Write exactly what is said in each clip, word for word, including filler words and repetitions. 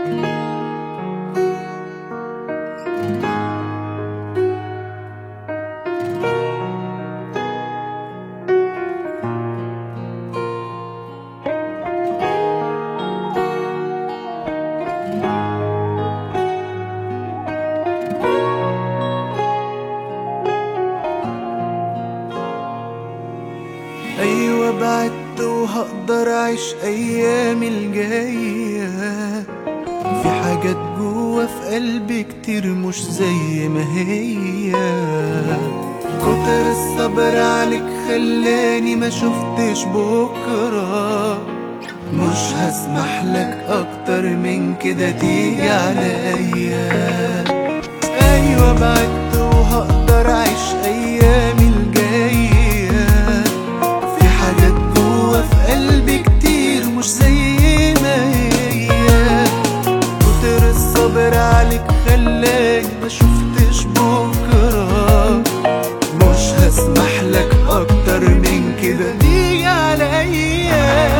أيوة بعدت وهقدر أعيش أيامي الجاية. في حاجات جوا في قلبي كتير مش زي ما هي. كتر الصبر عليك خلاني ما شفتش بكرة. مش هسمح لك أكتر من كده تيجي عليا. أيوة بعدت وهقدر أعيش أيامي الجاية. في قلبي كتير مش زي ما هي. كتر الصبر عليك خلاني ما شفتش بكرة. مش هسمح لك اكتر من كده تيجي عليا.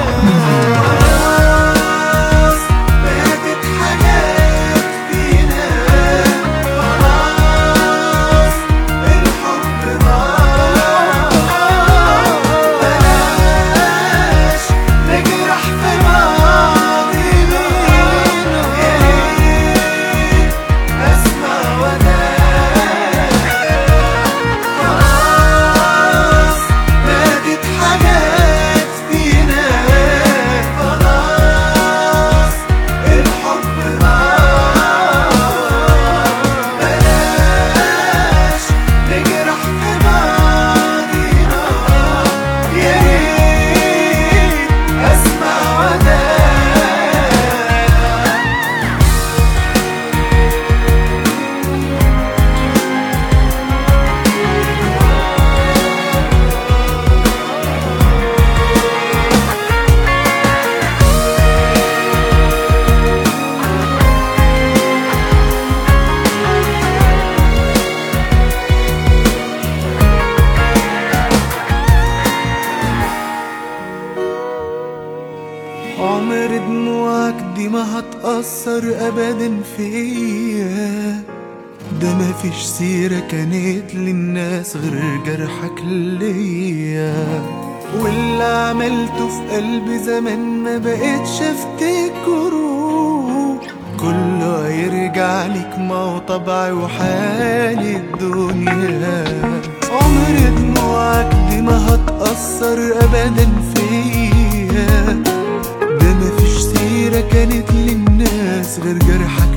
عمر دموعك دي ما هتأثر أبدا فيا. ده مفيش سيرة كانت للناس غير جرحك ليا. واللي عملته في قلبي زمان ما بقتش افتكره. كله هيرجع ليك، ما هو طبعي وحال الدنيا. عمر دموعك دي ما هتأثر أبدا فيا. ده مفيش سيرة كانت للناس غير جرحك